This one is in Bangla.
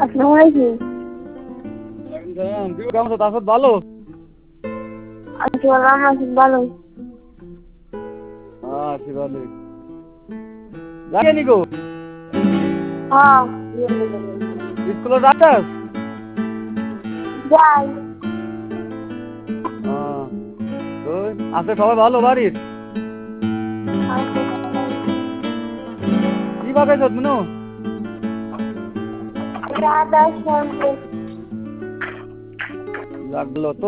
আসসালামু আলাইকুম। তুই কেমন আছো? তারপর ভালো? আছি ভালো। আছি ভালো। যাকে নিকো হ্যাঁ স্কুলে যাচ্ছাস? যাই। তো আছে সবাই ভালো বাড়ির? কি বাগাইছ মিনু? রাধা শ্যাম্পু। লাগলো তো।